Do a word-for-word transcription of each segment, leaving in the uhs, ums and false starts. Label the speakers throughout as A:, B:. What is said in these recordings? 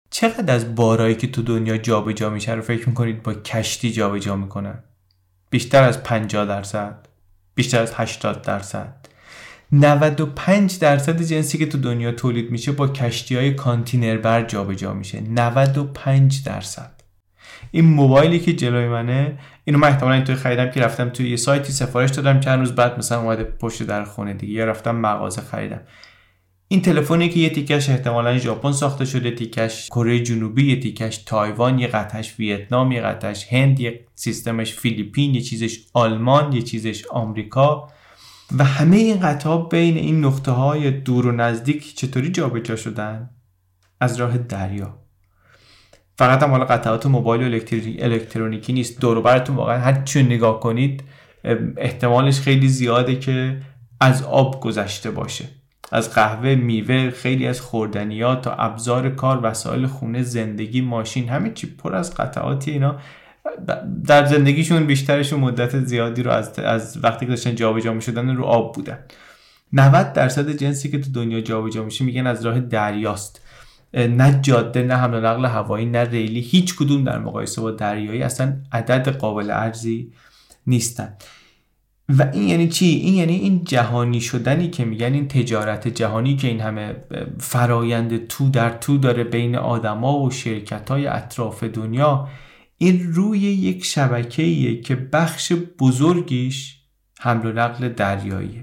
A: چقدر از بارایی که تو دنیا جابجا میشه رو فکر میکنید با کشتی جابجا میکنن؟ بیشتر از پنجاه درصد، بیشتر از هشتاد درصد. نود و پنج درصد جنسی که تو دنیا تولید میشه با کشتی‌های کانتینر بر جابجا میشه. نود و پنج درصد. این موبایلی که جلوی منه، اینو من احتمالاً اینطوری خریدم که رفتم توی یه سایتی سفارش دادم، چند روز بعد مثلا اومده پشت در خونه دیگه، یا رفتم مغازه خریدم. این تلفنی که یه تیکش احتمالاً ژاپن ساخته شده، تیکش کره جنوبی، یه تیکش تایوان، یه قطعش ویتنام، یه قطعش هند، یه سیستمش فیلیپین، یه چیزش آلمان، یه چیزش آمریکا، و همه این قطعات بین این نقطه‌های دور و نزدیک چطوری جابجا شدن؟ از راه دریا. فقط هم حالا قطعات موبایل و الکترونیکی نیست، دور و براتون واقعا هر چی نگاه کنید احتمالش خیلی زیاده که از آب گذشته باشه. از قهوه، میوه، خیلی از خوردنیات تا ابزار کار، وسایل خونه، زندگی، ماشین، همه چی پر از قطعاتی. اینا در زندگیشون بیشترشون مدت زیادی رو از از وقتی که داشتن جابجا می‌شدن رو آب بودن. نود درصد جنسی که تو دنیا جابجا میشه میگن از راه دریاست. نه جاده، نه حمل و نقل هوایی، نه ریلی، هیچ کدوم در مقایسه با دریایی اصلا عدد قابل ارزی نیستن. و این یعنی چی؟ این یعنی این جهانی شدنی که میگن، این تجارت جهانی که این همه فرایند تو در تو داره بین آدما و شرکت‌های اطراف دنیا، این روی یک شبکه‌ایه که بخش بزرگیش حمل و نقل دریاییه.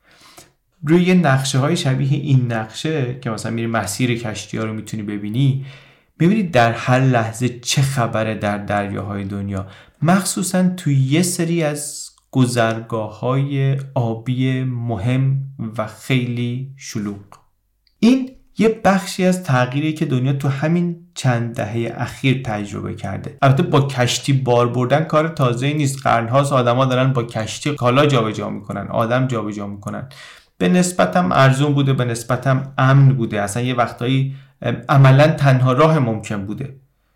A: روی نقشه های شبیه این نقشه که مثلا میری مسیر کشتی ها رو میتونی ببینی، ببینید در هر لحظه چه خبره در دریاهای دنیا، مخصوصا توی یه سری از گذرگاه های آبی مهم و خیلی شلوغ. این یه بخشی از تغییری که دنیا تو همین چند دهه اخیر تجربه کرده. البته با کشتی بار بردن کار تازه‌ای نیست. قرن‌هاست آدم‌ها دارن با کشتی کالا جابجا میکنن، آدم جابجا میکنن. به نسبت هم ارزون بوده، به نسبت هم امن بوده. اصلا یه وقتایی عملاً تنها راه ممکن بوده.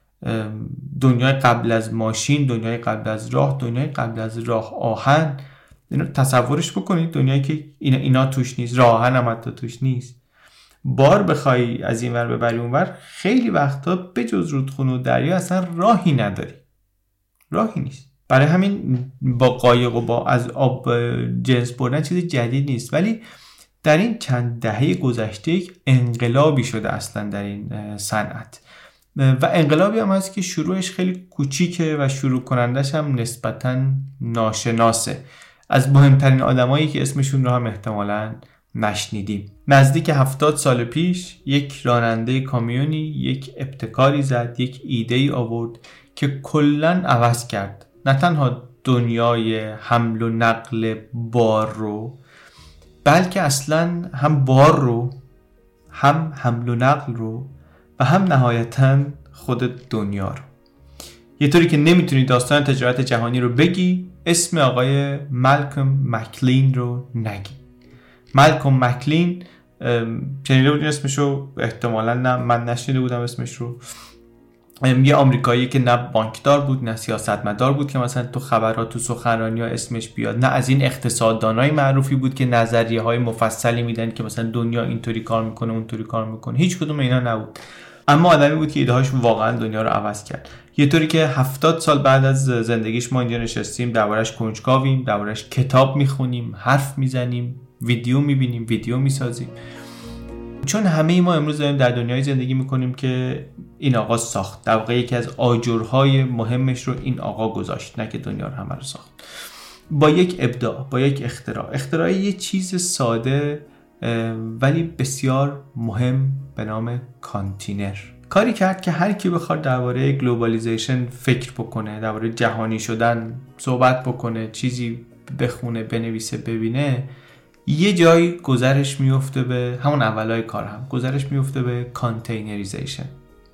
A: دنیای قبل از ماشین، دنیای قبل از راه، دنیای قبل از راه آهن، اینو تصورش بکنید، دنیایی که اینا, اینا توش نیست، راه آهن هم حتی توش نیست. بار بخوای از این ور ببری اون ور، خیلی وقتا به جز رودخونه و دریا اصلا راهی نداری، راهی نیست. برای همین با قایق و با از آب جنس بردن چیز جدید نیست. ولی در این چند دهه گذشته یک انقلابی شده اصلا در این صنعت، و انقلابی هم هست که شروعش خیلی کوچیکه و شروع کنندش هم نسبتاً ناشناسه. از مهمترین آدمایی که اسمشون رو هم احتمالاً نشنیدیم. نزدیک هفتاد سال پیش یک راننده کامیونی یک ابتکاری زد، یک ایده‌ای آورد که کلاً عوض کرد نه تنها دنیای حمل و نقل بار رو، بلکه اصلاً هم بار رو، هم حمل و نقل رو، و هم نهایتاً خود دنیا رو. یه طوری که نمیتونی داستان تجارت جهانی رو بگی اسم آقای مالکوم مکلین رو نگی. مالکوم مکلین، شنیده بودین اسمشو؟ احتمالاً نه، من نشنیده بودم اسمش رو. یه آمریکایی که نه بانکدار بود نه سیاستمدار بود که مثلا تو خبرات تو سخنرانی‌ها اسمش بیاد، نه از این اقتصاددانای معروفی بود که نظریه‌های مفصلی میدن که مثلا دنیا اینطوری کار میکنه اونطوری کار میکنه. هیچ کدوم اینا نبود، اما آدمی بود که ایده‌هاش واقعا دنیا رو عوض کرد. یه طوری که هفتاد سال بعد از زندگیش ما اینجا نشستیم دربارش کنجکاویم، دربارش کتاب میخونیم، حرف میزنیم، ویدیو میبینیم، ویدیو میسازیم، چون همه ما امروز داریم در دنیای زندگی میکنیم که این آقا ساخت. در واقع یکی از آجرهای مهمش رو این آقا گذاشت، نه که دنیا رو همه رو ساخت. با یک ابداع، با یک اختراع، اختراع یه چیز ساده ولی بسیار مهم به نام کانتینر. کاری کرد که هر کی بخواد درباره گلوبالیزیشن فکر بکنه، درباره جهانی شدن صحبت بکنه، چیزی بخونه، بنویسه، ببینه، یه جایی گذرش میفته به همون اولای کار، هم گذرش میفته به کانتینریزیشن.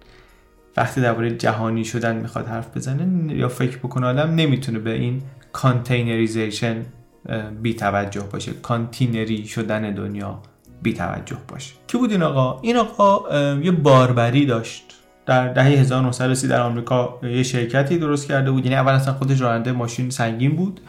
A: وقتی درباره جهانی شدن میخواد حرف بزنه یا فکر بکنه، آدم نمیتونه به این کانتینریزیشن بی توجه باشه، کانتینری شدن دنیا بی توجه باشه. کی بود این آقا؟ این آقا یه باربری داشت. در دهه هزار و نهصد و سی در آمریکا یه شرکتی درست کرده بود. یعنی اول اصلا خودش راننده ماشین سنگین بود،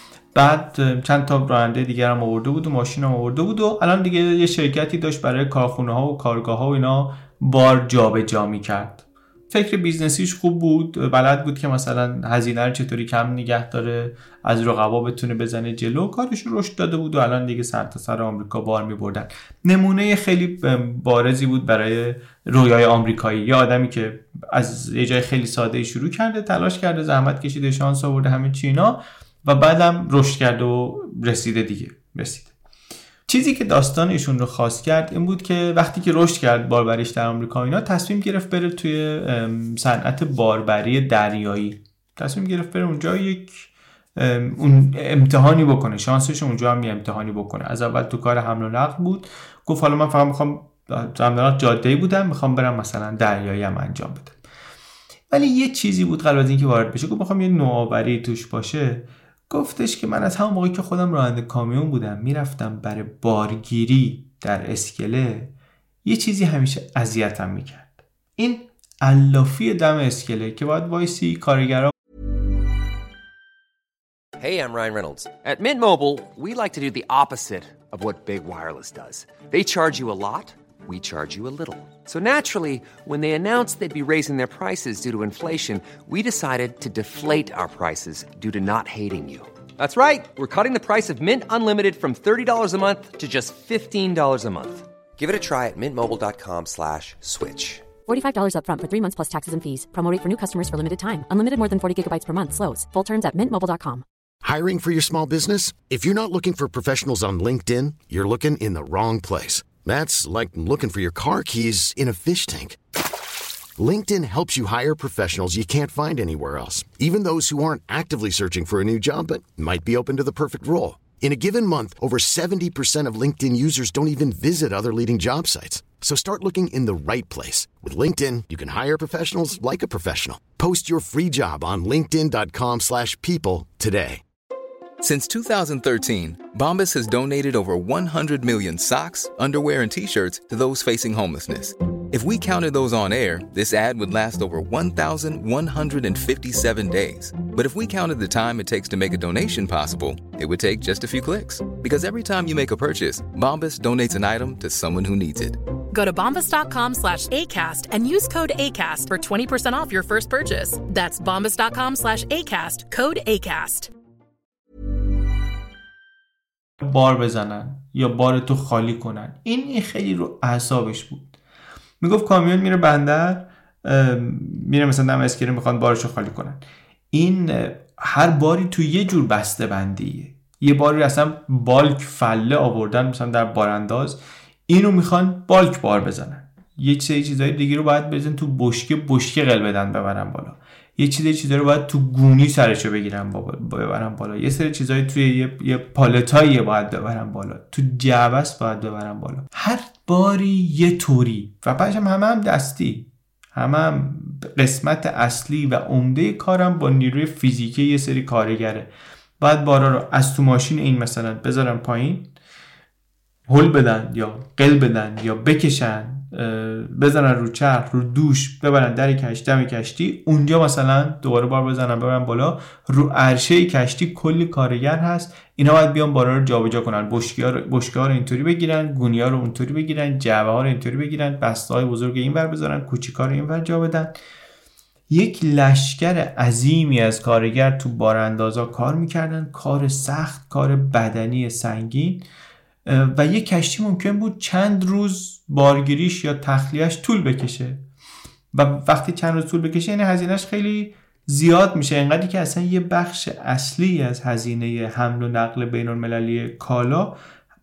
A: بعد چند تا راننده دیگر هم آورده بود و ماشین هم آورده بود، و الان دیگه یه شرکتی داشت برای کارخونه ها و کارگاه ها و اینا بار جابجا می‌کرد. فکر بیزنسیش خوب بود، بلد بود که مثلا هزینه رو چطوری کم نگه داره، از رقبا بتونه بزنه جلو، کارش رشد داده بود و الان دیگه سر تا سر آمریکا بار می‌بردن. نمونه خیلی بارزی بود برای رویای آمریکایی، یه آدمی که از یه جای خیلی ساده شروع کرده، تلاش کرده، زحمت کشیده، شانس آورده، همه چی اینا و بعدم رشد کرده و رسیده دیگه رسید. چیزی که داستان ایشون رو خاص کرد این بود که وقتی که رشد کرد باربریش در آمریکا اینا، تصمیم گرفت بره توی صنعت باربری دریایی، تصمیم گرفت بره اونجا یک اون امتحانی بکنه، شانسش اونجا هم یه امتحانی بکنه. از اول تو کار حمل و نقل بود، گفت حالا من فقط میخوام حمل جاده‌ای بودم، میخوام برم مثلا دریایی هم انجام بدم. ولی یه چیزی بود قبل از اینکه وارد بشه، گفت میخوام یه نوآوری توش باشه. گفتش که من از همون موقعی که خودم راننده کامیون بودم میرفتم برای بارگیری در اسکله، یه چیزی همیشه اذیتم میکرد، این علافی دم اسکله که باید وایسی کارگرا.
B: Hey, I'm Ryan Reynolds. At Mint Mobile, we like to do the opposite of what Big Wireless does. They charge you a lot, we charge you a little. So naturally, when they announced they'd be raising their prices due to inflation, we decided to deflate our prices due to not hating you. That's right. We're cutting the price of Mint Unlimited from thirty dollars a month to just fifteen dollars a month. Give it a try at mintmobile.com slash switch.
C: forty-five dollars up front for three months plus taxes and fees. Promo rate for new customers for limited time. Unlimited more than forty gigabytes per month. Slows full terms at mint mobile dot com.
D: Hiring for your small business? If you're not looking for professionals on LinkedIn, you're looking in the wrong place. That's like looking for your car keys in a fish tank. LinkedIn helps you hire professionals you can't find anywhere else, even those who aren't actively searching for a new job but might be open to the perfect role. In a given month, over seventy percent of LinkedIn users don't even visit other leading job sites. So start looking in the right place. With LinkedIn, you can hire professionals like a professional. Post your free job on linkedin dot com slash people today.
E: Since two thousand thirteen, Bombas has donated over one hundred million socks, underwear, and T-shirts to those facing homelessness. If we counted those on air, this ad would last over one thousand one hundred fifty-seven days. But if we counted the time it takes to make a donation possible, it would take just a few clicks. Because every time you make a purchase, Bombas donates an item to someone who needs it.
F: Go to bombas.com slash ACAST and use code ACAST for twenty percent off your first purchase. That's bombas.com slash ACAST, code ACAST.
A: بار بزنن یا بار تو خالی کنن، این این خیلی رو اعصابش بود. میگفت کامیون میره بندر، میره مثلا دم اسکله میخوان بارشو خالی کنن، این هر باری تو یه جور بسته بندیه، یه باری اصلا بالک فله آوردن مثلا در بارانداز، اینو میخوان بالک بار بزنن، یه سری چیزای دیگه رو باید بزنن تو بشکه بشکه قل بدن ببرن بالا، یه چیزای چیزا رو باید تو گونی سرشو بگیرن ببرن بالا، یه سری چیزای توی یه, یه پالتایی باید ببرن بالا، تو جعبس باید ببرن بالا، هر باری یه طوری و بعدش هم همه هم دستی، همه هم قسمت اصلی و عمده کارم با نیروی فیزیکی یه سری کارگره، باید بارا رو از تو ماشین این مثلا بذارن پایین، هل بدن یا قل بدن یا بکشن، بزنن رو چرخ، رو دوش، ببرن در کشتی، دم کشتی، اونجا مثلا دوباره بار بزنن ببرن بالا، رو عرشه کشتی کلی کارگر هست، اینا باید بیان بارا رو جابجا کنن، بشکه‌ها رو بشکه‌ها رو اینطوری بگیرن، گونی‌ها رو اونطوری بگیرن، جعبه‌ها رو اینطوری بگیرن، بسته‌های بزرگ اینور بذارن، کوچیک‌ها رو اینور جا بدن. یک لشکر عظیمی از کارگر تو باراندازا کار میکردن، کار سخت، کار بدنی سنگین، و یک کشتی ممکن بود چند روز بارگیریش یا تخلیهش طول بکشه و وقتی چند روز طول بکشه یعنی هزینهش خیلی زیاد میشه، اینقدری که اصلا یه بخش اصلی از هزینه حمل و نقل بین المللی کالا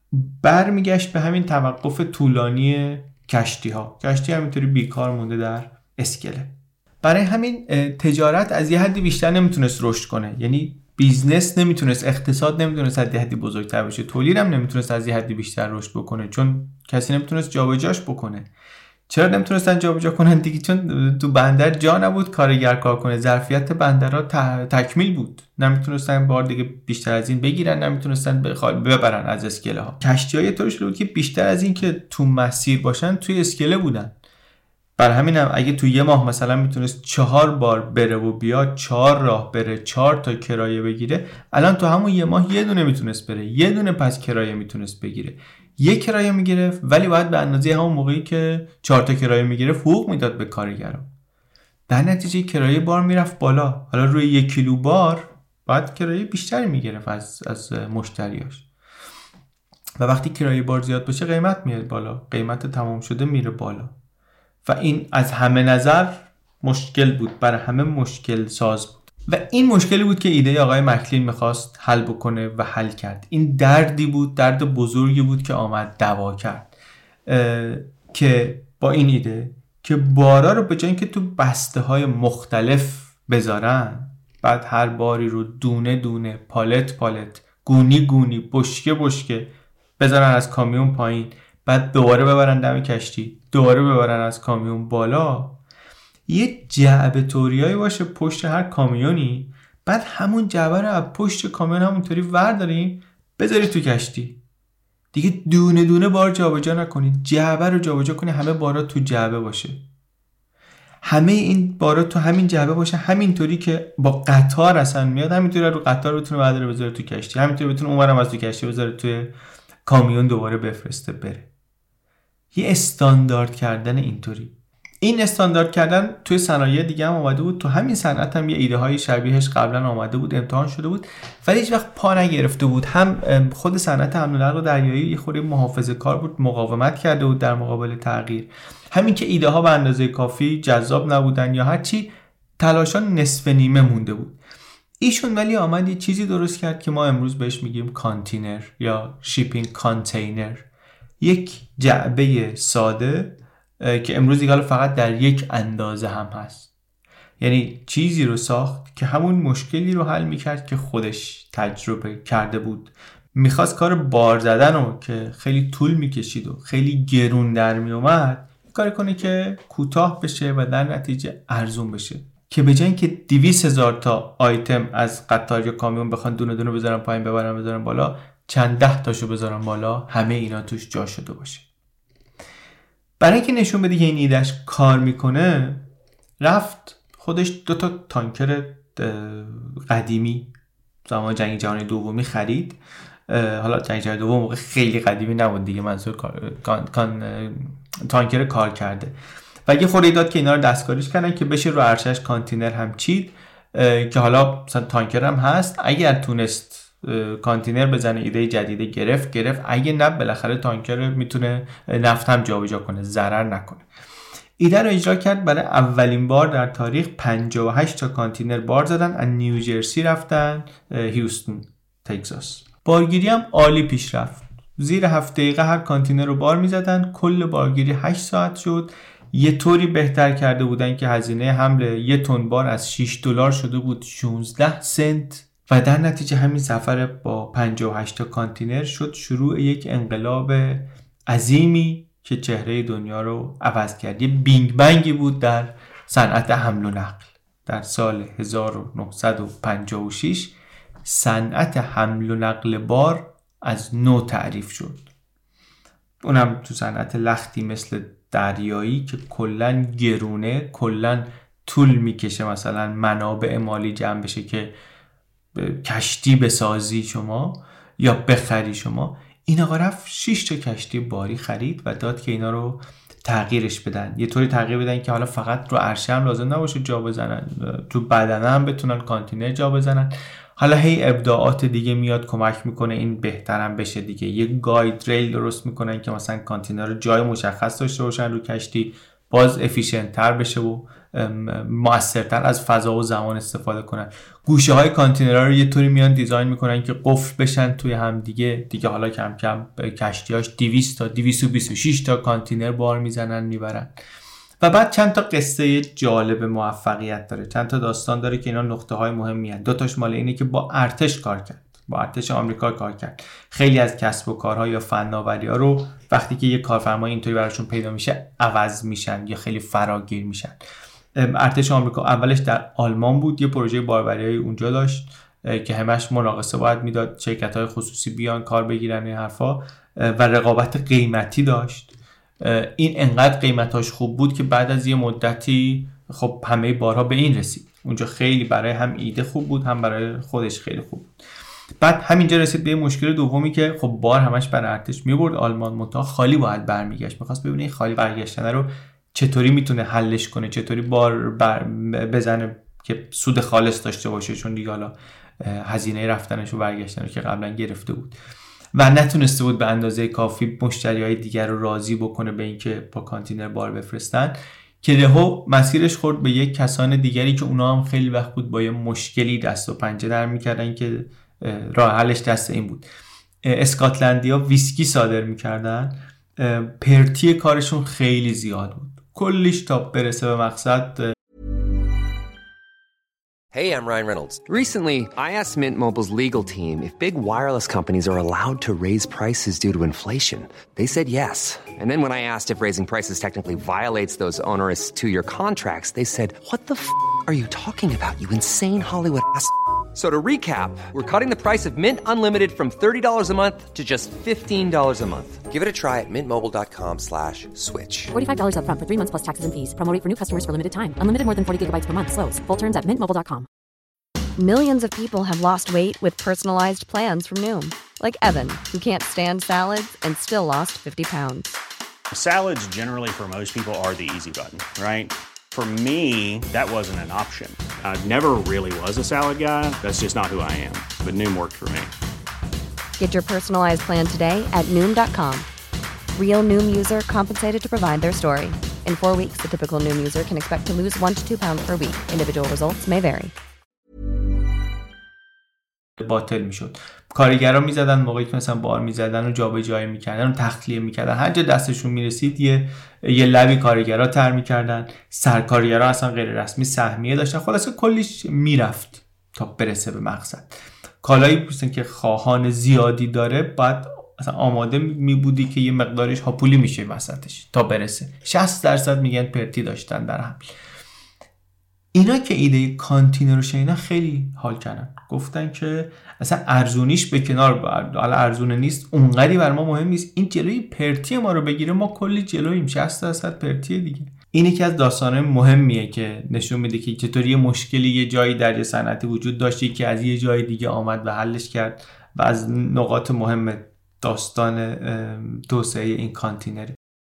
A: برمیگشت به همین توقف طولانی کشتی ها. کشتی همینطوری بیکار مونده در اسکله. برای همین تجارت از یه حدی بیشتر نمیتونست رشد کنه، یعنی بیزنس نمیتونست، اقتصاد نمیتونست از یه حدی بزرگتر بشه، تولید هم نمیتونست از یه حدی بیشتر رشد بکنه، چون کسی نمیتونست جابجاش بکنه. چرا نمیتونستن جابجا کنن دیگه؟ چون تو بندر جا نبود کارگر کار کنه، ظرفیت بندرها تکمیل بود، نمیتونستن بار دیگه بیشتر از این بگیرن، نمیتونستن ببرن از اسکله ها. کشتی‌های طوری شده بود که بیشتر از این که تو مسیر باشن توی اسکله بودن. بر همین هم اگه تو یه ماه مثلا میتونست چهار بار بره و بیاد، چهار راه بره، چهار تا کرایه بگیره، الان تو همون یه ماه یه دونه میتونست بره، یه دونه پس کرایه میتونست بگیره، یک کرایه میگرفت، ولی باید به اندازه همون موقعی که چهار تا کرایه میگرفت حقوق میداد به کارگران. در نتیجه کرایه بار میرفت بالا. حالا روی یک کیلو بار باید کرایه بیشتری میگرفت از از مشتریاش. و وقتی کرایه بار زیاد بشه قیمت میاد بالا، قیمت تمام شده میره بالا. و این از همه نظر مشکل بود، برای همه مشکل ساز بود. و این مشکلی بود که ایده آقای مکلین میخواست حل بکنه و حل کرد. این دردی بود، درد بزرگی بود که آمد دوا کرد، که با این ایده که بارا رو به جای اینکه تو بسته های مختلف بذارن، بعد هر باری رو دونه دونه، پالت پالت، گونی گونی، بشکه بشکه بذارن از کامیون پایین، بعد دوباره ببرن دم کشتی، دوباره ببرن از کامیون بالا، یه جعبه توریایی باشه پشت هر کامیونی، بعد همون جعبه رو از پشت کامیون همونطوری ورداریم بذاری تو کشتی. دیگه دونه دونه بار جابجا نکنید، جعبه رو جابجا کنید، همه بارا تو جعبه باشه، همه این بارا تو همین جعبه باشه، همینطوری که با قطار اصلا میاد همینطوری رو قطار بتونه برداره بذاره تو کشتی، همینطوری بتونه اونورم از تو کشتی بذاره توی کامیون دوباره بفرسته بره. یه استاندارد کردن اینطوری. این استاندارد کردن توی صنایع دیگه هم اومده بود، تو همین صنعت هم یه ایده های شبیهش قبلا اومده بود، امتحان شده بود، ولی هیچ وقت پا نگرفته بود. هم خود صنعت حمل و نقل دریایی یه خورده محافظه‌کار بود، مقاومت کرده بود در مقابل تغییر. همین که ایده ها به اندازه کافی جذاب نبودن یا هرچی، تلاشان نصف نیمه مونده بود. ایشون ولی آمد یه چیزی درست کرد که ما امروز بهش میگیم کانتینر یا شیپینگ کانتینر. یک جعبه ساده که امروز دیگه فقط در یک اندازه هم هست. یعنی چیزی رو ساخت که همون مشکلی رو حل میکرد که خودش تجربه کرده بود. میخواست کار بار زدن رو که خیلی طول میکشید و خیلی گرون در میومد کاری کنه که کوتاه بشه و در نتیجه ارزون بشه، که به جای اینکه دویست هزار تا آیتم از قطار یا کامیون بخوان دونه دونه بذارن پایین ببرن بذارن بالا، چند ده تاشو بذارن بالا، همه اینا توش جا شده باشه. برای اینکه نشون بده که این ایدهش کار میکنه، رفت خودش دو تا تانکر قدیمی زمان جنگ جهانی دومی خرید. حالا جنگ جهانی دوم موقع خیلی قدیمی نبود دیگه، منظور کان، کان، تانکر کار کرده، و یه خورده داد که اینا رو دستکاریش کردن که بشه رو عرشش کانتینر هم چید، که حالا مثلا تانکر هم هست. اگر تونست کانتینر بزنه ایده جدیده گرفت گرفت اگه نه بالاخره تانکر میتونه نفت هم جابجا کنه، ضرر نکنه. ایده رو اجرا کرد. برای اولین بار در تاریخ پنجاه و هشت تا کانتینر بار زدن، از نیوجرسی رفتن هیوستن تگزاس. بارگیری هم عالی پیش رفت. زیر هفت دقیقه هر کانتینر رو بار میزدن، کل بارگیری هشت ساعت شد. یه طوری بهتر کرده بودن که هزینه حمل یه تن بار از شش دلار شده بود شانزده سنت، و در نتیجه همین سفر با پنجاه و هشت تا کانتینر شد شروع یک انقلاب عظیمی که چهره دنیا رو عوض کرد. یه بینگ بنگی بود در صنعت حمل و نقل. در سال هزار و نهصد و پنجاه و شش صنعت حمل و نقل بار از نو تعریف شد. اونم تو صنعت لختی مثل دریایی که کلن گرونه، کلن طول میکشه مثلا منابع مالی جمع بشه که کشتی بسازی شما یا بخری شما. این آقا رفت شش تا کشتی باری خرید و داد که اینا رو تغییرش بدن، یه طوری تغییر بدن که حالا فقط رو عرشه هم لازم نباشه جا بزنن، تو بدنه هم بتونن کانتینر جا بزنن. حالا هی ابداعات دیگه میاد کمک میکنه این بهترم بشه دیگه. یک گاید ریل درست میکنن که مثلا کانتینر رو جای مشخص داشته باشن رو کشتی، باز افیشنت تر بشه و مؤثرتر از فضا و زمان استفاده کنن. گوشه های کانتینرها رو یه طوری میان دیزاین میکنن که قفل بشن توی هم دیگه دیگه حالا کم کم کشتیاش دویست تا دویست و بیست و شش تا کانتینر بار میزنن میبرن. و بعد چند تا قصه جالب موفقیت داره، چند تا داستان داره که اینا نقطه های مهمی هستند. دو تاش مال اینه که با ارتش کار کرد، با ارتش آمریکا کار کرد. خیلی از کسب و کارها یا فناوری‌ها رو وقتی که یه کارفرمای اینطوری براشون پیدا میشه عوض میشن یا خیلی فراگیر میشن. ارتش آمریکا اولش در آلمان بود، یه پروژه باربریای اونجا داشت که همش مناقصه باید میداد، شرکت‌های خصوصی بیان کار بگیرن این حرفا، و رقابت قیمتی داشت. این انقدر قیمتاش خوب بود که بعد از یه مدتی خب همه بارها به این رسید. اونجا خیلی برای هم ایده خوب بود، هم برای خودش خیلی خوب بود. بعد همینجا رسید به مشکل دومی که خب بار همش بر ارتش میبرد آلمان، منتها خالی باید برمیگشت. میخواست ببینه این خالی برگشتن رو چطوری میتونه حلش کنه، چطوری بار بر بزنه که سود خالص داشته باشه، چون دیگه حالا هزینه رفتنش و برگشتن رو که قبلا گرفته بود و نتونسته بود به اندازه کافی مشتریای دیگر رو راضی بکنه به اینکه با کانتینر بار بفرستن، که لهو مسیرش خورد به یک کسان دیگری که اونا هم خیلی وقت بود با یه مشکلی دست و پنجه در میکردن که راه حلش دست این بود. اسکاتلندیا ویسکی صادر میکردن، پرتی کارشون خیلی زیاد بود، کلیش تا برسه به مقصد.
B: Hey, I'm Ryan Reynolds. Recently, I asked Mint Mobile's legal team if big wireless companies are allowed to raise prices due to inflation. They said yes. And then when I asked if raising prices technically violates those onerous two-year contracts, they said, what the f*** are you talking about, you insane Hollywood ass f- So to recap, we're cutting the price of Mint Unlimited from thirty dollars a month to just fifteen dollars a month. Give it a try at mintmobile.com slash switch.
C: forty-five dollars up front for three months plus taxes and fees. Promo rate for new customers for limited time. Unlimited more than forty gigabytes per month. Slows full terms at mint mobile dot com.
G: Millions of people have lost weight with personalized plans from Noom. Like Evan, who can't stand salads and still lost fifty pounds.
H: Salads generally for most people are the easy button, right? For me, that wasn't an option. I never really was a salad guy. That's just not who I am. But Noom worked for me.
G: Get your personalized plan today at Noom dot com. Real Noom user compensated to provide their story. In four weeks, the typical Noom user can expect to lose one to two pounds per week. Individual results may vary.
A: باطل میشد. کارگرا میزدن موقعی که مثلا بار میزدن و جابجایی میکردن و تخلیه میکردن، هر جا دستشون میرسید یه یه لبی کارگرا تر میکردن، سرکارگرا اصلا غیر رسمی سهمیه داشتن، خلاصه کلیش میرفت تا برسه به مقصد. کالایی بودن که خواهان زیادی داره، بعد مثلا آماده میبودی که یه مقدارش هاپولی میشه وسطش تا برسه. شصت درصد میگن پرتی داشتن در حمل. اینا که ایده کانتینر رو شنیدن خیلی حال کردن، گفتن که اصلا ارزونیش به کنار، حالا ارزونه نیست اونقدی بر ما مهم نیست، این جلوی پرتی ما رو بگیره، ما کلی جلوییم، شصت درصد پرتی دیگه. این یکی از داستان‌های مهمیه که نشون میده که چطوری مشکلی یه جایی در یه صنعتی وجود داشته که از یه جای دیگه آمد و حلش کرد و از نقاط مهم داستان توسعه این کانتینره.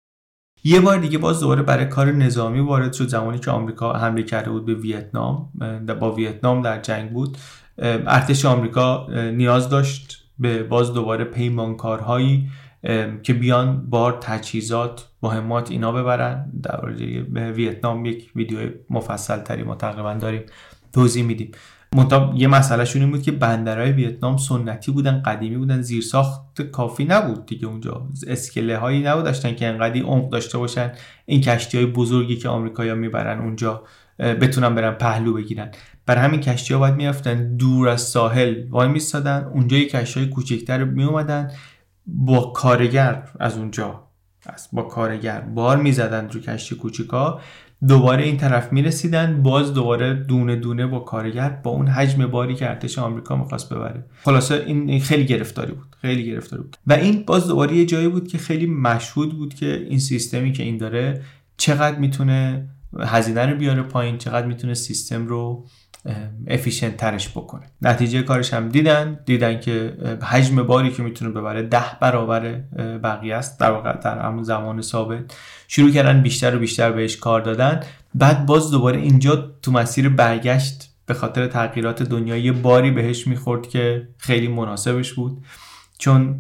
A: یه بار دیگه باز دوباره برای کار نظامی وارد شد زمانی که آمریکا حمله کرده بود به ویتنام، با ویتنام در جنگ بود. ارتش آمریکا نیاز داشت به باز دوباره پیمانکارهایی که بیان بار تجهیزات، مهمات اینا ببرن. در مورد ویتنام یک ویدیو مفصل تری ما تقریبا داریم توضیح میدیم. منتها یه مسئله شون این بود که بندرهای ویتنام سنتی بودن، قدیمی بودن، زیرساخت کافی نبود دیگه اونجا، اسکله هایی نبود داشتن که انقدی عمق داشته باشن این کشتی های بزرگی که آمریکایی‌ها میبرن اونجا بتونن برن پهلو بگیرن. برای همین کشتی ها باید میرفتن دور از ساحل وای میستادن، اونجا یه کشتی های کوچکتر میومدن با کارگر از اونجا با کارگر بار میزدن رو کشتی کوچیکا، دوباره این طرف میرسیدن، باز دوباره دونه دونه با کارگر با اون حجم باری که ارتش آمریکا میخواست ببره. خلاصه این خیلی گرفتاری بود، خیلی گرفتاری بود و این باز دوباره یه جایی بود که خیلی مشهود بود که این سیستمی که این داره چقدر میتونه هزینه رو بیاره پایین، چقدر میتونه سیستم رو افیشنت ترش بکنه. نتیجه کارش هم دیدن دیدن که حجم باری که میتونه ببره ده برابر بقیه است در واقع در همون زمان ثابت. شروع کردن بیشتر و بیشتر بهش کار دادن. بعد باز دوباره اینجا تو مسیر برگشت به خاطر تغییرات دنیایی باری بهش میخورد که خیلی مناسبش بود، چون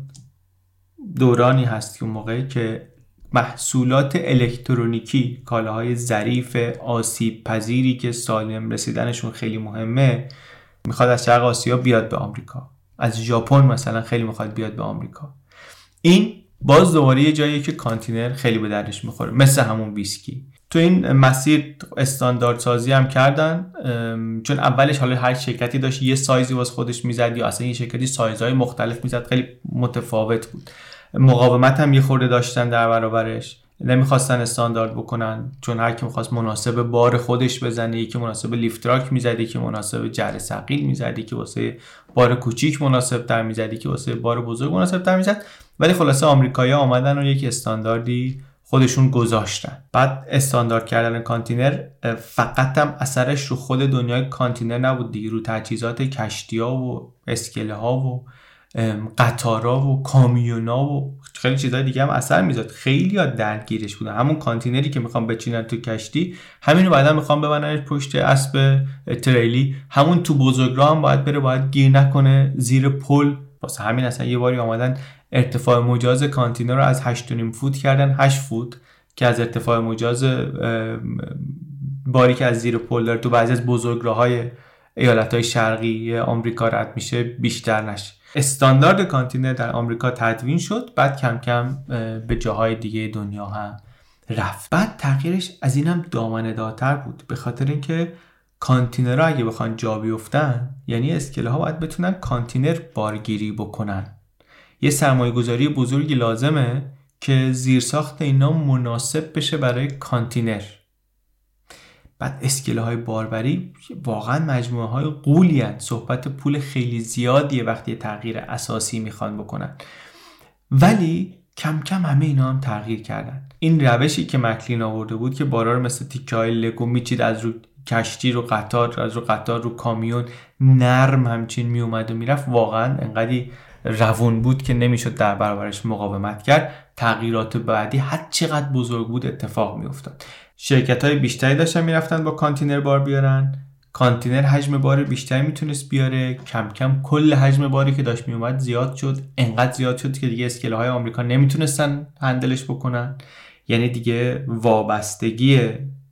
A: دورانی هست که اون موقع که محصولات الکترونیکی، کالاهای ظریف آسیب پذیری که سالم رسیدنشون خیلی مهمه، میخواد از شرق آسیا بیاد به آمریکا، از ژاپن مثلا خیلی میخواد بیاد به آمریکا. این باز دوباره یه جاییه که کانتینر خیلی به دردش میخوره، مثل همون ویسکی. تو این مسیر استاندارد سازی هم کردن، چون اولش حالا هر شرکتی داشت یه سایزی واسه خودش میزد یا اصلا یه شرکتی سایزهای مختلف میزد، خیلی متفاوت بود. مقاومت هم یه خورده داشتن در برابرش، نمیخواستن استاندارد بکنن، چون هر کی میخواست مناسب بار خودش بزنه، یکی مناسب لیفت تراک میزد، یکی مناسب جر ثقیل میزد، یکی واسه بار کوچیک مناسب تر میزد، یکی واسه بار بزرگ مناسب تر میزد. ولی خلاصه آمریکایی‌ها آمدن و یک استانداردی خودشون گذاشتن. بعد استاندارد کردن کانتینر فقط هم اثرش رو خود دنیای کانتینر نبود دیگه، رو تجهیزات کشتی‌ها و اسکله‌ها و قطارها و کامیونا و خیلی چیزای دیگه هم اثر میذاد. خیلی ها درگیرش بودن. همون کانتینری که میخوام بچینن تو کشتی، همینو بعدا میخوام ببرنش پشت اسب تریلی، همون تو بزرگراه هم باید بره، باید گیر نکنه زیر پل. واسه همین اصلا یه باری آمدن ارتفاع مجاز کانتینر رو از هشت و نیم فوت کردن هشت فوت، که از ارتفاع مجاز باری که از زیر پل داره تو بعضی از بزرگراه‌های ایالت‌های شرقی آمریکا رد میشه بیشتر نشه. استاندارد کانتینر در آمریکا تدوین شد، بعد کم کم به جاهای دیگه دنیا هم رفت. بعد تغییرش از اینم دامنه‌دارتر بود، به خاطر اینکه کانتینرها اگه بخوان جا بیفتن، یعنی اسکله‌ها باید بتونن کانتینر بارگیری بکنن. یه سرمایه‌گذاری بزرگی لازمه که زیرساخت اینا مناسب بشه برای کانتینر. بعد اسکله‌های باربری واقعا مجموعه‌های غولی هستند. صحبت پول خیلی زیادیه وقتی تغییر اساسی میخوان بکنن. ولی کم کم همه اینا هم تغییر کردن. این روشی که مکلین آورده بود که بارا رو مثل تیکه‌های لگو میچید، از رو کشتی رو قطار، از رو قطار رو کامیون نرم همچین میومد و میرفت، واقعا انقدی روون بود که نمیشد در برابرش مقاومت کرد. تغییرات بعدی هر چقدر بزرگ بود اتفاق میافتاد. شرکت‌های بیشتری داشتن میرفتن با کانتینر بار بیارن، کانتینر حجم بار بیشتری میتونست بیاره، کم کم کل حجم باری که داشت میومد زیاد شد، انقدر زیاد شد که دیگه اسکله‌های آمریکا نمیتونستن هندلش بکنن. یعنی دیگه وابستگی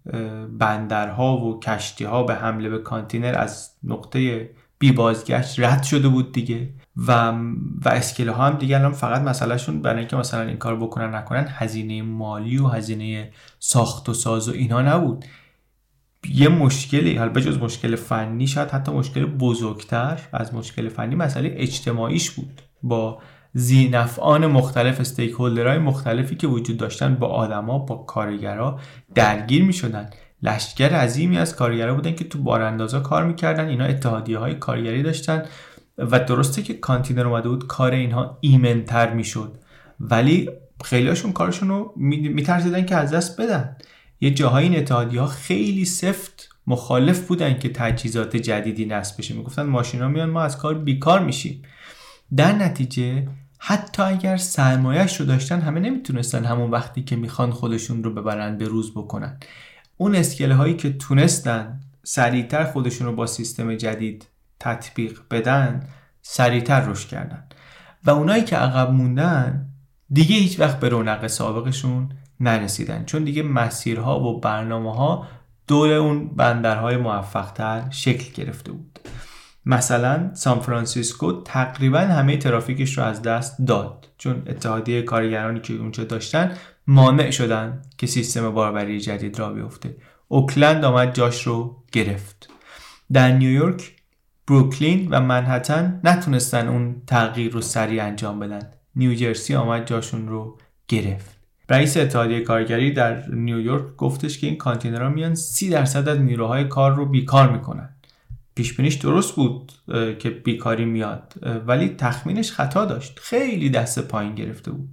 A: بندرها و کشتی‌ها به حمله به کانتینر از نقطه بی بازگشت رد شده بود دیگه. و و اسکله ها هم دیگه الان فقط مسئلهشون برای اینکه مثلا این کار بکنن نکنن هزینه مالی و هزینه ساخت و ساز و اینا نبود. یه مشکلی، حالا بجز مشکل فنی، شاید حتی مشکل بزرگتر از مشکل فنی مسئله اجتماعیش بود. با ذینفعان مختلف، استیک هولدرهای مختلفی که وجود داشتن، با آدما، با کارگرها درگیر می شدن. لشکر عظیمی از کارگرها بودن که تو باراندازا کار میکردن. اینا اتحادیه‌های کارگری داشتن و درسته که کانتینر اومده بود کار اینها ایمن‌تر میشد، ولی خیلیاشون کارشون رو میترسیدن که از دست بدن. یه جاهای این اتحادیه‌ها خیلی سفت مخالف بودن که تجهیزات جدیدی نصب بشه. میگفتن ماشینا میان ما از کار بیکار میشیم. در نتیجه حتی اگر سرمایه‌اش رو داشتن، همه نمیتونستن همون وقتی که میخوان خودشون رو ببرن به روز بکنن. اون اسکله هایی که تونستن سریعتر خودشون رو با سیستم جدید تطبیق بدن، سریعتر رشد کردن. و اونایی که عقب موندن دیگه هیچ وقت به رونق سابقشون نرسیدن، چون دیگه مسیرها و برنامه‌ها دور اون بندرهای موفق‌تر شکل گرفته بود. مثلا سان فرانسیسکو تقریبا همه ترافیکش رو از دست داد، چون اتحادیه کارگرانی که اونجا داشتن مانع شدن که سیستم باربری جدید را بیفته. اوکلند آمد جاش رو گرفت. در نیویورک، بروکلین و منهتن نتونستن اون تغییر رو سریع انجام بدن. نیوجرسی آمد جاشون رو گرفت. رئیس اتحادیه کارگری در نیویورک گفتش که این کانتینرها میان سی درصد از نیروهای کار رو بیکار میکنن. پیش بینیش درست بود که بیکاری میاد، ولی تخمینش خطا داشت. خیلی دست پایین گرفته بود.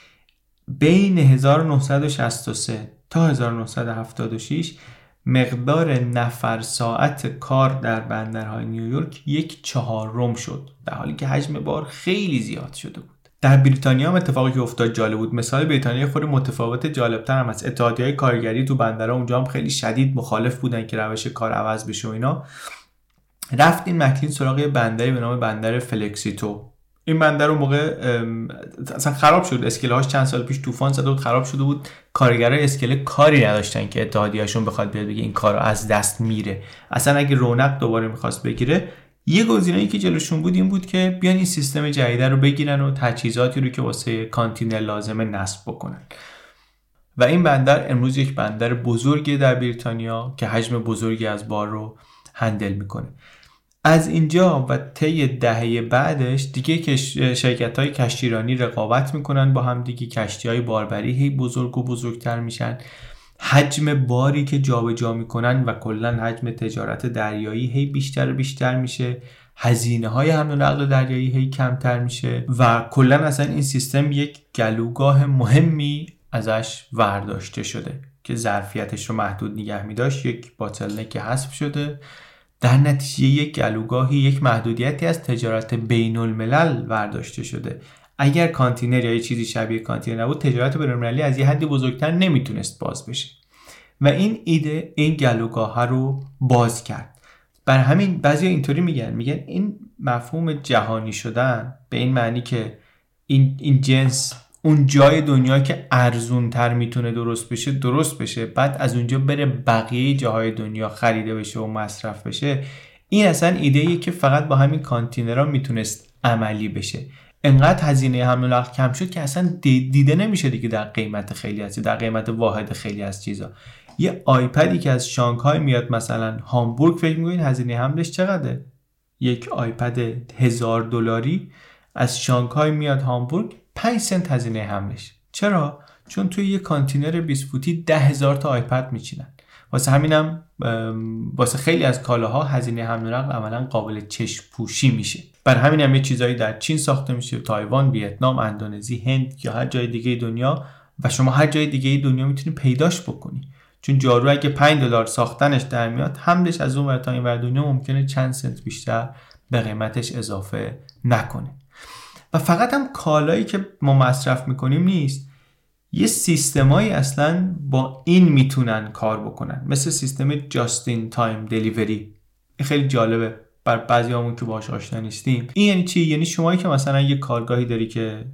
A: بین هزار و نهصد و شصت و سه تا هزار و نهصد و هفتاد و شش مقدار نفر ساعت کار در بندرهای نیویورک یک چهارم شد، در حالی که حجم بار خیلی زیاد شده بود. در بریتانیا هم اتفاقی که افتاد جالب بود. مثال بریتانیا خود متفاوت جالبتر هم از اتحادیه‌های کارگری تو بندرها اونجا هم خیلی شدید مخالف بودن که روش کار عوض بشه و اینا. رفت این مکلین سراغ بندری به نام بندر فلکسیتو. این بندر اون موقع اصلا خراب شد، اسکله‌هاش چند سال پیش طوفان زده بود، خراب شده بود. کارگرای اسکله کاری نداشتن که اتحادیه‌شون بخواد بیاد بگه این کارو از دست میره. اصلا اگه رونق دوباره می‌خواست بگیره، یه گزینه‌ای که جلوشون بود این بود که بیان این سیستم جدید رو بگیرن و تجهیزاتی رو که واسه کانتینر لازمه نصب بکنن. و این بندر امروز یک بندر بزرگی در بریتانیا که حجم بزرگی از بار رو هندل میکنه. از اینجا و طی دهه بعدش دیگه که شرکت‌های کشتیرانی رقابت میکنن با هم دیگه، کشتی‌های باربری هی بزرگ و بزرگتر میشن، حجم باری که جابجا میکنن و کلا حجم تجارت دریایی هی بیشتر و بیشتر میشه، هزینه‌های حمل و نقل دریایی هی کمتر میشه و کلا اصلا این سیستم یک گلوگاه مهمی ازش ورداشته شده که ظرفیتش رو محدود نگه می داشت، یک باتلنک حذف شده. در نتیجه یک گلوگاهی، یک محدودیتی از تجارت بین الملل ورداشته شده. اگر کانتینر یا چیزی شبیه کانتینر نبود، تجارت بین المللی از یه حدی بزرگتر نمیتونست باز بشه و این ایده این گلوگاه رو باز کرد. بر همین بعضی اینطوری میگن میگن این مفهوم جهانی شدن به این معنی که این این جنس اون جای دنیا که ارزون تر میتونه درست بشه درست بشه، بعد از اونجا بره بقیه جاهای دنیا خریده بشه و مصرف بشه. این اصلا ایده‌ایه که فقط با همین کانتینرها میتونست عملی بشه. انقدر هزینه حمل و نقل کم شد که اصلا دیده نمیشه دیگه در قیمت خیلی از در قیمت واحد خیلی از چیزا. یه آیپدی که از شانگهای میاد مثلا هامبورگ، فکر می‌کنید هزینه حملش چقدره؟ یک آیپد هزار دلاری از شانگهای میاد هامبورگ، پنج سنت هزینه حملش. چرا؟ چون توی یه کانتینر بیست فوتی ده هزار تا آیپد میچینن. واسه همینم واسه خیلی از کالاها هزینه حمل و نقل عملاً قابل چشم پوشی میشه. بر همینم یه چیزایی در چین ساخته میشه، تایوان، ویتنام، اندونزی، هند یا هر جای دیگه دنیا، و شما هر جای دیگه دنیا میتونی پیداش بکنی. چون جارو اگه پنج دلار ساختنش در میاد، حملش از اون ور تا این ور دنیا ممکنه چند سنت بیشتر به قیمتش اضافه نکنه. و فقط هم کالایی که ما مصرف میکنیم نیست، یه سیستمایی اصلا با این میتونن کار بکنن، مثل سیستم جاست این تایم دلیوری. خیلی جالبه بر بعضیامون که باهاش آشنا نیستیم. این یعنی چی؟ یعنی شمایی که مثلا یه کارگاهی داری که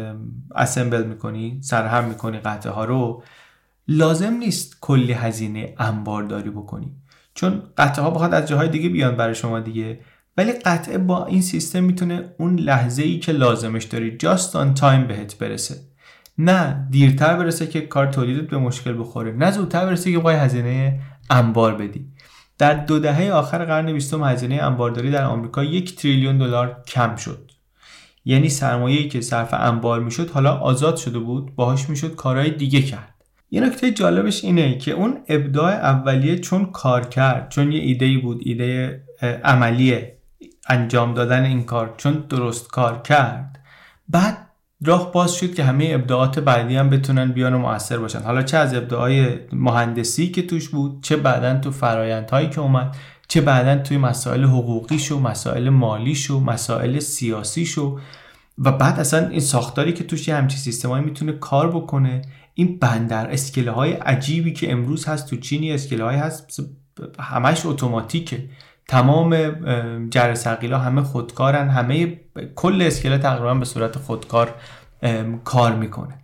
A: اسمبل میکنی، سرهم میکنی قطعه ها رو، لازم نیست کلی هزینه انبارداری بکنی، چون قطعه ها بخواد از جاهای دیگه بیان برای شما دیگه. ولی قطعه با این سیستم میتونه اون لحظه‌ای که لازمش داری جاست آن تایم بهت برسه. نه دیرتر برسه که کار تولیدت به مشکل بخوره، نه زودتر برسه که باید هزینه انبار بدی. در دو دهه آخر قرن بیستم هزینه انبارداری در آمریکا یک تریلیون دلار کم شد. یعنی سرمایه‌ای که صرف انبار میشد حالا آزاد شده بود، باهاش میشد کارهای دیگه کرد. یه نکته جالبش اینه که اون ابداع اولیه چون کار کرد، چون یه ایده‌ای بود، ایده عملیه انجام دادن این کار، چون درست کار کرد، بعد راه باز شد که همه ابداعات بعدی هم بتونن بیان و مؤثر باشن. حالا چه از ابداعای مهندسی که توش بود، چه بعدن تو فرآیندهایی که اومد، چه بعدن توی مسائل حقوقی شو، مسائل مالی شو، مسائل سیاسی شو، و بعد اصلا این ساختاری که توش یه همچین سیستمایی میتونه کار بکنه. این بندر اسکله های عجیبی که امروز هست تو چینی، اسکله های هست همش اتوماتیکه، تمام جر ثقیلا همه خودکارن، همه کل اسکله تقریبا به صورت خودکار کار میکنه.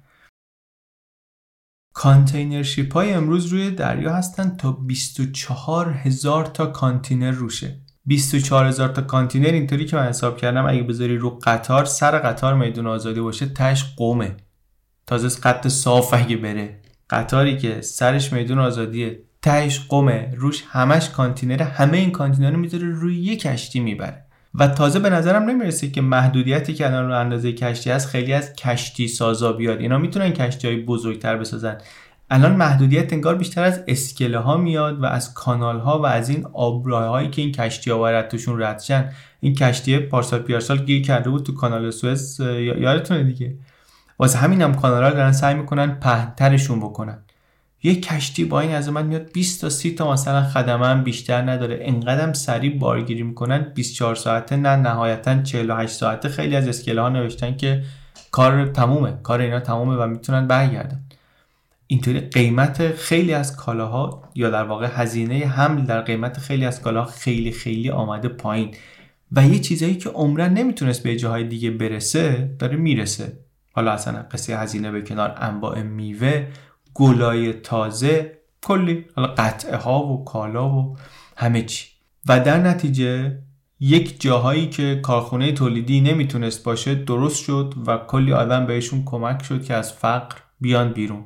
A: کانتینر شیپ های امروز روی دریا هستن تا بیست و چهار هزار تا کانتینر روشه. بیست و چهار هزار تا کانتینر اینطوری که من حساب کردم اگه بذاری رو قطار، سر قطار میدون آزادی باشه تهش قومه. تازه قط صاف اگه بره، قطاری که سرش میدون آزادیه تهش قومه، روش همش کانتینره، همه این کانتینر رو میذاره روی یک کشتی میبره. و تازه به نظرم نمیرسه که محدودیتی که الان رو اندازه کشتی هست خیلی از کشتی سازا بیاد. اینا میتونن کشتی‌های بزرگتر بسازن. الان محدودیت انگار بیشتر از اسکله ها میاد و از کانال ها و از این آبراهایی که این کشتی ها باید توشون رد شن. این کشتی پارسال پیارسال گیر کرده بود تو کانال سوئز، یادتونه دیگه. واسه همین هم کانال ها دارن سعی میکنن پهن‌ترشون بکنن. یک کشتی با این عظمت میاد بیست تا سی تا مثلا خدمه هم بیشتر نداره، انقدرم سریع بارگیری میکنن بیست و چهار ساعته، نه نهایتا چهل و هشت ساعته. خیلی از اسکله ها نوشتن که کار تمومه، کار اینا تمومه و میتونن برگردن. اینطوری قیمت خیلی از کالاها، یا در واقع هزینه حمل در قیمت خیلی از کالاها خیلی خیلی آمده پایین و یه چیزایی که عمرن نمیتونست به جاهای دیگه برسه داره میرسه. حالا اصلا قصه هزینه به کنار، انواع میوه، گلای تازه، کلی حالا قطعه ها و کالا و همه چی. و در نتیجه یک جاهایی که کارخونه تولیدی نمیتونست باشه درست شد و کلی آدم بهشون کمک شد که از فقر بیان بیرون.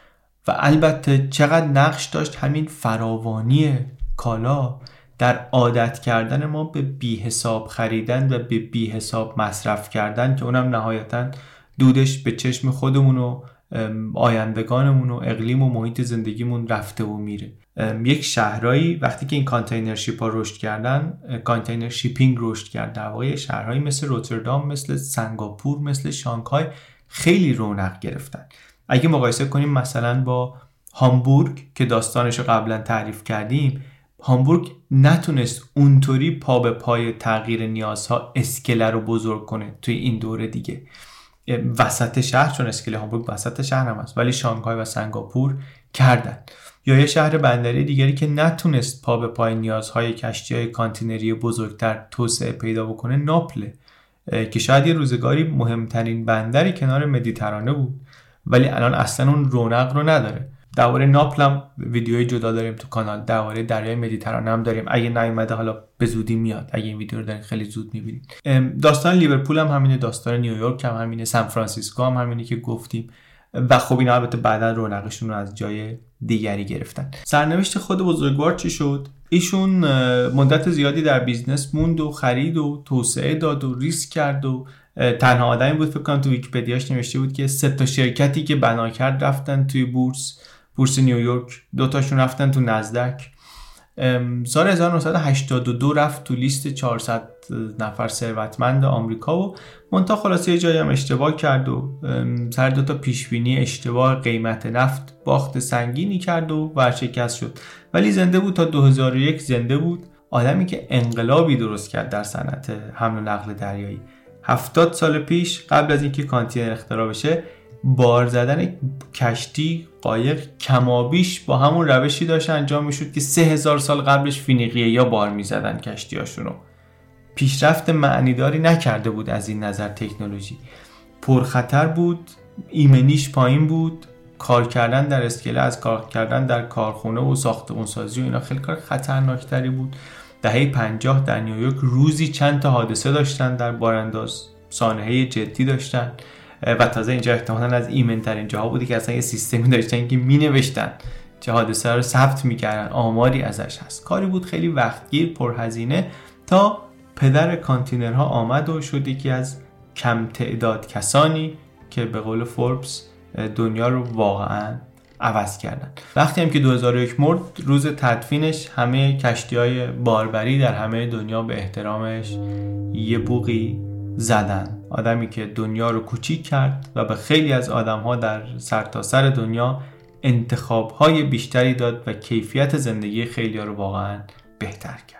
A: و البته چقدر نقش داشت همین فراوانی کالا در عادت کردن ما به بی حساب خریدن و به بی حساب مصرف کردن، که اونم نهایتاً دودش به چشم خودمون و آیندگانمون و اقلیم و محیط زندگیمون رفته و میره. یک شهرهایی وقتی که این کانتینر شیپ ها رشد کردن، کانتینر شیپینگ رشد کرد، در واقع شهرهایی مثل روتردام، مثل سنگاپور، مثل شانگهای خیلی رونق گرفتن. اگه مقایسه کنیم مثلا با هامبورگ که داستانش رو قبلا تعریف کردیم، هامبورگ نتونست اونطوری پا به پای تغییر نیازها اسکله رو بزرگ کنه توی این دوره دیگه وسط شهر، چون اسکله هامبورگ وسط شهر هم هست، ولی شانگهای و سنگاپور کردن. یا یه شهر بندری دیگری که نتونست پا به پای نیازهای کشتی‌های کانتینری بزرگتر توسعه پیدا بکنه، ناپل، که شاید یه روزگاری مهمترین بندری کنار مدیترانه بود ولی الان اصلا اون رونق رو نداره. درباره ناپل هم ویدیوی جدا داریم تو کانال، درباره دریای مدیترانه هم داریم، اگه نیومده حالا به زودی میاد، اگه این ویدیو رو دارین خیلی زود میبینید. داستان لیورپول هم همینه، داستان نیویورک هم همینه، سان فرانسیسکو هم همینه که گفتیم و خب اینا البته بعداً رونقشون رو از جای دیگری گرفتن. سرنوشت خود بزرگوار چی شد؟ ایشون مدت زیادی در بیزنس موند و خرید و توسعه داد و ریسک کرد و تنها آدمی بود، فکر کنم تو ویکی‌پدیاش نوشته بود که سه تا شرکتی که بنا کرد رفتن توی بورس، بورس نیویورک، دو تاشون رفتن تو نزدک. سال هزار و نهصد و هشتاد و دو رفت تو لیست چهارصد نفر ثروتمند آمریکا و منتها خلاصه یه جایی هم اشتباه کرد و سر دو تا پیشبینی اشتباه قیمت نفت باخت سنگینی کرد و ورشکست شد، ولی زنده بود تا دو هزار و یک. زنده بود، آدمی که انقلابی درست کرد در صنعت حمل و نقل دریایی. هفتاد سال پیش قبل از اینکه کانتینر اختراع بشه، بار زدن کشتی قایق کمابیش با همون روشی داشت انجام میشد که سه هزار سال قبلش فینیقیه یا بار میزدن کشتیاشونو. پیشرفت معنیداری نکرده بود از این نظر تکنولوژی، پرخطر بود، ایمنیش پایین بود، کار کردن در اسکله از کار کردن در کارخونه و ساختمانسازی و اینا خیلی کار خطرناکتری بود. دهه پنجاه در نیویورک روزی چند تا حادثه داشتن، در بارانداز سانحه جدی داشتن و تازه اینجا احتمالاً از ایمن ترین جاها بودی که اصلا یه سیستمی داشتن که می نوشتن چه حادثه رو ثبت میکردن، آماری ازش هست. کاری بود خیلی وقتگیر، پرهزینه، تا پدر کانتینرها آمد و شد یکی از کم تعداد کسانی که به قول فوربس دنیا رو واقعاً عوض کردن. وقتی هم که دو هزار و یک مرد، روز تدفینش همه کشتی‌های باربری در همه دنیا به احترامش یه بوقی زدن. آدمی که دنیا رو کوچیک کرد و به خیلی از آدم‌ها در سرتاسر دنیا انتخاب‌های بیشتری داد و کیفیت زندگی خیلی‌ها رو واقعاً بهتر کرد.